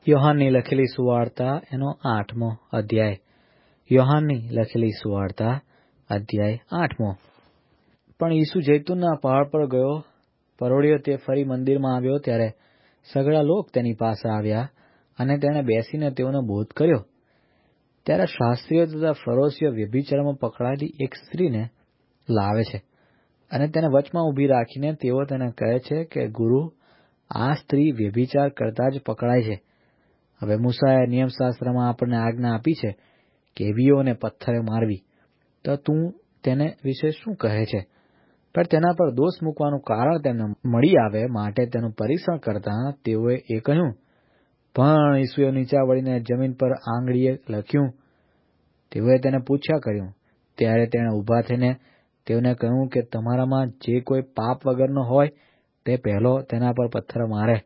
યોહાનની લખેલી સુવાર્તા એનો 8મો અધ્યાય. યોહાનની લખેલી સુવાર્તા અધ્યાય 8મો. પણ ઈસુ જૈતુનના પહાડ પર ગયો. પરોઢિયો તે ફરી મંદિરમાં આવ્યો ત્યારે સઘળા લોક તેની પાસે આવ્યા અને તેણે બેસીને તેઓનો બોધ કર્યો. ત્યારે શાસ્ત્રીઓ તથા ફરોશીઓ વ્યભિચારમાં પકડાયેલી એક સ્ત્રીને લાવે છે અને તેને વચમાં ઊભી રાખીને તેઓ તેને કહે છે કે, ગુરુ, આ સ્ત્રી વ્યભિચાર કરતા જ પકડાય છે. હવે મૂસાએ નિયમશાસ્ત્રમાં આપણને આજ્ઞા આપી છે કે એવીઓને પથ્થરે મારવી, તો તું તેને વિશે શું કહે છે? પણ તેના પર દોષ મૂકવાનું કારણ તેમને મળી આવે માટે તેનું પરીક્ષણ કરતાં તેઓએ એ કહ્યું. પણ ઈસુએ નીચા વળીને જમીન પર આંગળીએ લખ્યું. તેઓએ તેને પૂછ્યા કર્યું. ત્યારે તેણે ઊભા થઈને તેઓને કહ્યું કે તમારામાં જે કોઈ પાપ વગરનો હોય તે પહેલો તેના પર પથ્થર મારે.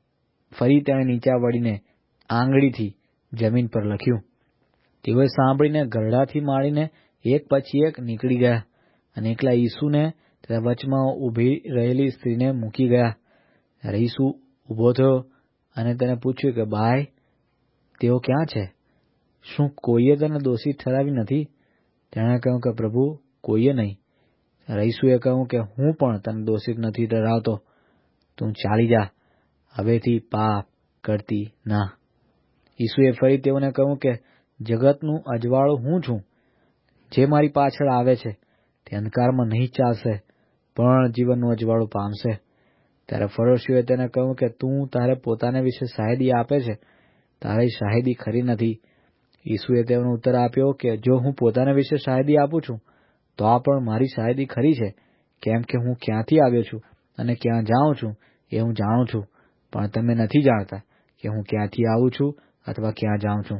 ફરી તેણે નીચા વળીને આંગળીથી જમીન પર લખ્યું. તેઓએ સાંભળીને ગરડાથી માંડીને એક પછી એક નીકળી ગયા અને એકલા ઈસુને તથા વચમાં ઊભી રહેલી સ્ત્રીને મૂકી ગયા. ત્યારે ઈસુ ઊભો થયો અને તેને પૂછ્યું કે, બાઈ, તેઓ ક્યાં છે? શું કોઈએ તને દોષી ઠરાવી નથી? તેણે કહ્યું કે, પ્રભુ, કોઈએ નહીં. ત્યારે ઈસુએ કહ્યું કે, હું પણ તને દોષિત નથી ઠરાવતો. તું ચાલી જા, હવેથી પાપ કરતી ના. ઈસુએ ફરી તેઓને કહ્યું કે, જગતનું અજવાળું હું છું. જે મારી પાછળ આવે છે તે અંધકારમાં નહીં ચાલશે, પણ જીવનનું અજવાળું પામશે. ત્યારે ફરોશીઓએ તેને કહ્યું કે, તું તારે પોતાને વિશે શાહેદી આપે છે, તારી શાહેદી ખરી નથી. ઈસુએ તેઓનો ઉત્તર આપ્યો કે, જો હું પોતાને વિશે શાહેદી આપું છું તો આ પણ મારી શાહેદી ખરી છે, કેમ કે હું ક્યાંથી આવ્યો છું અને ક્યાં જાઉં છું એ હું જાણું છું, પણ તમે નથી જાણતા કે હું ક્યાંથી આવું છું અથવા ક્યાં જાઉં છું.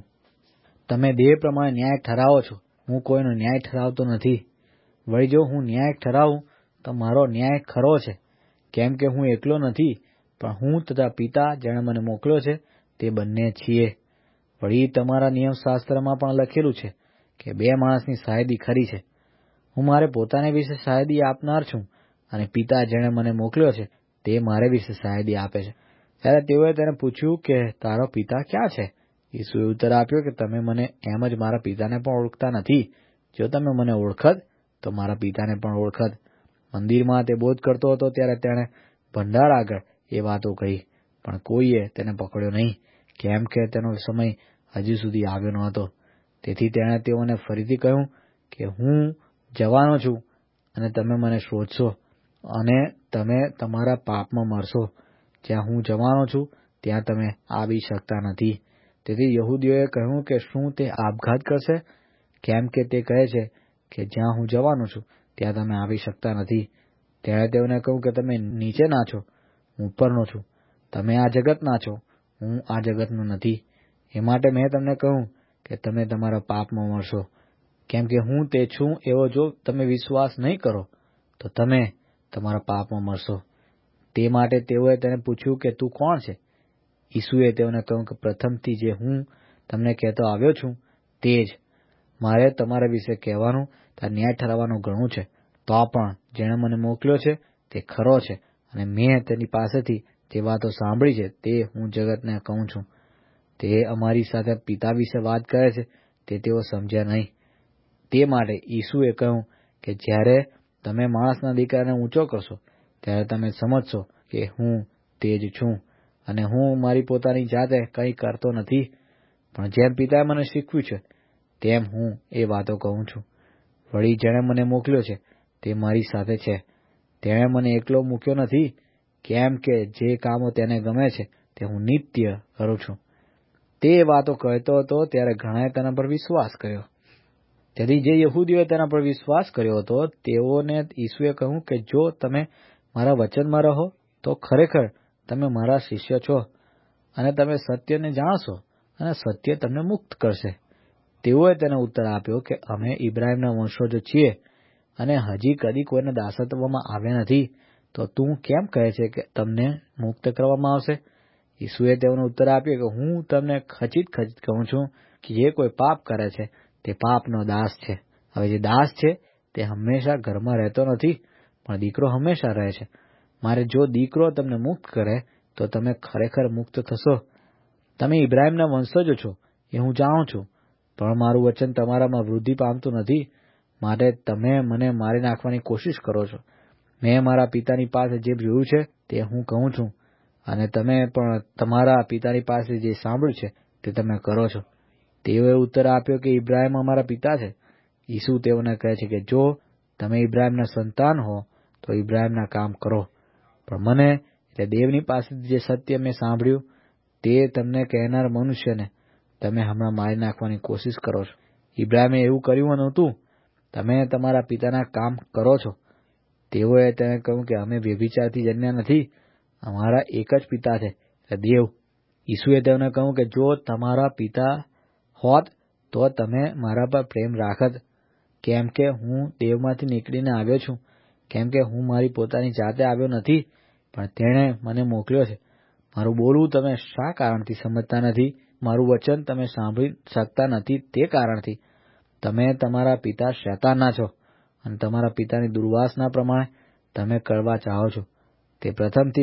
તમે દેહ પ્રમાણે ન્યાય ઠરાવો છો, હું કોઈનો ન્યાય ઠરાવતો નથી. વળી જો હું ન્યાય ઠરાવું તો મારો ન્યાય ખરો છે, કેમ કે હું એકલો નથી, પણ હું તથા પિતા જેણે મને મોકલ્યો છે તે બંને છીએ. વળી તમારા નિયમશાસ્ત્રમાં પણ લખેલું છે કે બે માણસની શાહેદી ખરી છે. હું મારે પોતાને વિશે શાહેદી આપનાર છું અને પિતા જેણે મને મોકલ્યો છે તે મારે વિશે શાહેદી આપે છે. ત્યારે તેઓએ તેને પૂછ્યું કે, તારો પિતા ક્યાં છે? ઈસુએ ઉત્તર આપ્યો કે, તમે મને એમ જ મારા પિતાને પણ ઓળખતા નથી. જો તમે મને ઓળખત તો મારા પિતાને પણ ઓળખત. મંદિરમાં તે બોધ કરતો હતો ત્યારે તેણે ભંડાર આગળ એ વાતો કહી, પણ કોઈએ તેને પકડ્યો નહીં, કેમ કે તેનો સમય હજુ સુધી આવ્યો ન હતો. તેથી તેણે તેઓને ફરીથી કહ્યું કે, હું જવાનો છું અને તમે મને શોધશો અને તમે તમારા પાપમાં મરશો. જ્યાં હું જવાનો છું ત્યાં તમે આવી શકતા નથી. તેથી યહૂદીઓએ કહ્યું કે, શું તે આપઘાત કરશે? કેમ કે તે કહે છે કે જ્યાં હું જવાનો છું ત્યાં તમે આવી શકતા નથી. તેણે તેઓને કહ્યું કે તમે નીચેના છો, હું ઉપરનો છું. તમે આ જગતના છો, હું આ જગતનો નથી. એ માટે મેં તમને કહ્યું કે તમે તમારા પાપમાં મરશો. કેમ કે હું તે છું એવો જો તમે વિશ્વાસ નહીં કરો તો તમે તમારા પાપમાં મરશો. તે માટે તેઓએ તેને પૂછ્યું કે તું કોણ છે? ઈસુએ તેઓને કહ્યું કે પ્રથમથી જે હું તમને કહેતો આવ્યો છું તે જ. મારે તમારા વિશે કહેવાનું તથા ન્યાય ઠરાવવાનું ઘણું છે. તો પણ જેણે મને મોકલ્યો છે તે ખરો છે અને મેં તેની પાસેથી જે વાતો સાંભળી છે તે હું જગતને કહું છું. તે અમારી સાથે પિતા વિશે વાત કરે છે તે તેઓ સમજ્યા નહીં. તે માટે ઈસુએ કહ્યું કે જ્યારે તમે માણસના દીકરાને ઊંચો કરશો ત્યારે તમે સમજશો કે હું તે જ છું અને હું મારી પોતાની જાતે કંઈ કરતો નથી, પણ જેમ પિતાએ મને શીખવ્યું છે તેમ હું એ વાતો કહું છું. વળી જેણે મને મોકલ્યો છે તે મારી સાથે છે. તેણે મને એકલો મૂક્યો નથી, કેમ કે જે કામો તેને ગમે છે તે હું નિત્ય કરું છું. તે વાતો કહેતો હતો ત્યારે ઘણાએ તેના પર વિશ્વાસ કર્યો. તેથી જે યહૂદીઓએ તેના પર વિશ્વાસ કર્યો હતો તેઓને ઈસુએ કહ્યું કે જો તમે મારા વચનમાં રહો તો ખરેખર તમે મારા શિષ્ય છો અને તમે સત્યને જાણશો અને સત્ય તમને મુક્ત કરશે. તેઓએ તેને ઉત્તર આપ્યો કે અમે ઇબ્રાહીમના વંશજો છીએ અને હજી કદી કોઈને દાસત્વમાં આવ્યા નથી, તો તું કેમ કહે છે કે તમને મુક્ત કરવામાં આવશે? ઈસુએ તેઓને ઉત્તર આપ્યો કે હું તમને ખચિત કહું છું કે જે કોઈ પાપ કરે છે તે પાપનો દાસ છે. હવે જે દાસ છે તે હંમેશા ઘરમાં રહેતો નથી, પણ દીકરો હંમેશા રહે છે. મારે જો દીકરો તમને મુક્ત કરે તો તમે ખરેખર મુક્ત થશો. તમે ઇબ્રાહીમના વંશજો છો એ હું જાણું છું, પણ મારું વચન તમારામાં વૃદ્ધિ પામતું નથી, માટે તમે મને મારી નાખવાની કોશિશ કરો છો. મેં મારા પિતાની પાસે જે જોયું છે તે હું કહું છું, અને તમે પણ તમારા પિતાની પાસે જે સાંભળ્યું છે તે તમે કરો છો. તેઓએ ઉત્તર આપ્યો કે ઇબ્રાહીમ અમારા પિતા છે. ઈસુ તેઓને કહે છે કે જો તમે ઇબ્રાહીમના સંતાન હો તો ઇબ્રાહીમના કામ કરો. પણ મને એટલે દેવની પાસેથી જે સત્ય મેં સાંભળ્યું તે તમને કહેનાર મનુષ્યને તમે હમણાં મારી નાખવાની કોશિશ કરો છો. ઇબ્રાહીમે એવું કર્યું નહોતું, તમે તમારા પિતાના કામ કરો છો. તેઓએ તેને કહ્યું કે અમે વ્યભિચારથી જન્મ્યા નથી, અમારા એક જ પિતા છે, એટલે દેવ. ઈસુએ તેઓને કહ્યું કે જો તમારા પિતા હોત તો તમે મારા પર પ્રેમ રાખત, કેમ કે હું દેવમાંથી નીકળીને આવ્યો છું. કેમ કે હું મારી પોતાની જાતે આવ્યો નથી, પણ તેણે મને મોકલ્યો છે. મારું બોલવું તમે શા કારણથી સમજતા નથી, મારું વચન તમે સાંભળી શકતા નથી તે કારણથી. તમે તમારા પિતા શૈતાનના છો, અને તમારા પિતાની દુર્વાસના પ્રમાણે તમે કરવા ચાહો છો. તે પ્રથમથી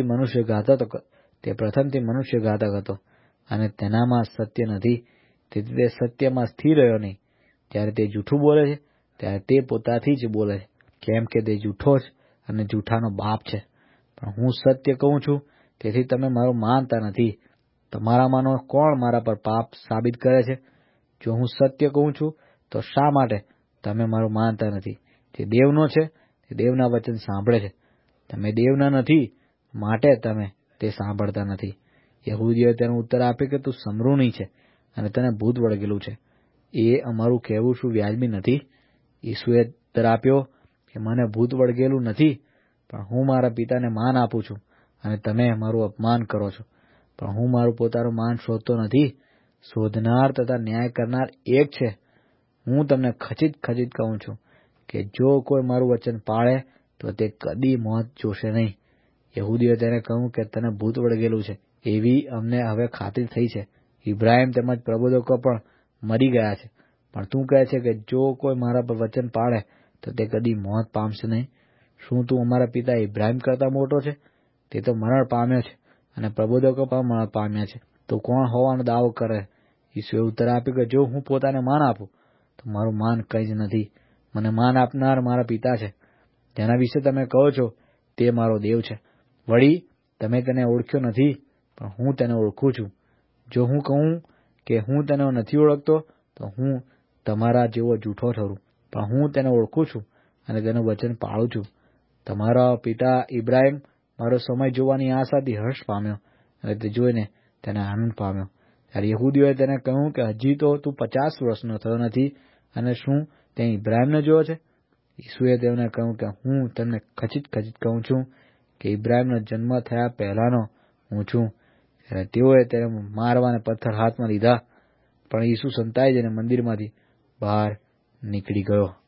મનુષ્યઘાતક હતો, અને તેનામાં સત્ય નથી, તેથી તે સત્યમાં સ્થિર રહ્યો નહીં. જ્યારે તે જૂઠું બોલે છે ત્યારે તે પોતાથી જ બોલે છે, કેમ કે તે જૂઠો છે અને જૂઠાનો બાપ છે. પણ હું સત્ય કહું છું, તેથી તમે મારું માનતા નથી. તમારામાંનો કોણ મારા પર પાપ સાબિત કરે છે? જો હું સત્ય કહું છું તો શા માટે તમે મારું માનતા નથી? જે દેવનો છે તે દેવના વચન સાંભળે છે. તમે દેવના નથી, માટે તમે તે સાંભળતા નથી. યહૂદીઓએ તેનો ઉત્તર આપ્યો કે તું સમૃદ્ધિ છે અને તને ભૂત વળગેલું છે. એ અમારું કહેવું શું વ્યાજબી નથી? ઈસુએ ઉત્તર આપ્યો કે મને ભૂત વળગેલું નથી, પણ હું મારા પિતાને માન આપું છું, અને તમે મારું અપમાન કરો છો. પણ હું મારું પોતાનું માન શોધતો નથી, શોધનાર તથા ન્યાય કરનાર એક છે. હું તમને ખચિત કહું છું કે જો કોઈ મારું વચન પાળે તો તે કદી મોત જોશે નહીં. યહૂદીઓએ તેને કહ્યું કે તને ભૂત વળગેલું છે, એવી અમને હવે ખાતરી થઈ છે. ઇબ્રાહીમ તેમજ પ્રબોધકો પણ મરી ગયા છે, પણ તું કહે છે કે જો કોઈ મારા પર વચન પાળે તો તે કદી મોત પામશે નહીં. શું તું અમારા પિતા ઇબ્રાહીમ કરતા મોટો છે? તે તો મરણ પામ્યો છે, અને પ્રબોધકો પણ મરણ પામ્યા છે. તો કોણ હોવાનો દાવો કરે? ઈસુએ ઉત્તર આપ્યો કે જો હું પોતાને માન આપું તો મારું માન કંઈ જ નથી. મને માન આપનાર મારા પિતા છે, જેના વિશે તમે કહો છો તે મારો દેવ છે. વળી તમે તેને ઓળખ્યો નથી, પણ હું તેને ઓળખું છું. જો હું કહું કે હું તેને નથી ઓળખતો તો હું તમારા જેવો જૂઠો ઠરું, પણ હું તેને ઓળખું છું અને તેનું વચન પાળું છું. તમારા પિતા ઇબ્રાહીમ મારો સમય જોવાની આશાથી હર્ષ પામ્યો, અને તે જોઈને તેને આનંદ પામ્યો. ત્યારે યહૂદીઓએ તેને કહ્યું કે હજી તો તું 50 વર્ષનો થયો નથી, અને શું તે ઇબ્રાહીમને જોયો છે? ઈસુએ તેમને કહ્યું કે હું તમને ખચિત કહું છું કે ઇબ્રાહીમનો જન્મ થયા પહેલાનો હું છું. ત્યારે તેઓએ તેને મારવાને પથ્થર હાથમાં લીધા, પણ ઈસુ સંતાઈ જઈને મંદિરમાંથી બહાર નીકળી ગયો.